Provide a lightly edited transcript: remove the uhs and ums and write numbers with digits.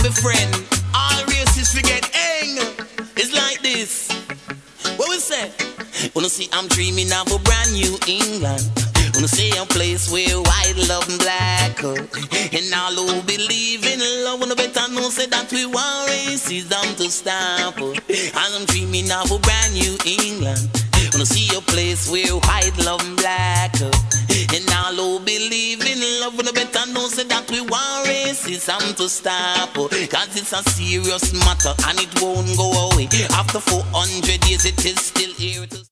be friend. All races forget hang. It's like this. What we say? Wanna see I'm dreaming of a brand new England. Wanna see a place where white love and black and all who believe in love. Wanna better know say that we want racism to stop. And I'm dreaming of a brand new England. Wanna see a place where white love and black and all who believe in love. Wanna better know say that we want racism to stop. Cause it's a serious matter and it won't go away. After 400 years it is still here to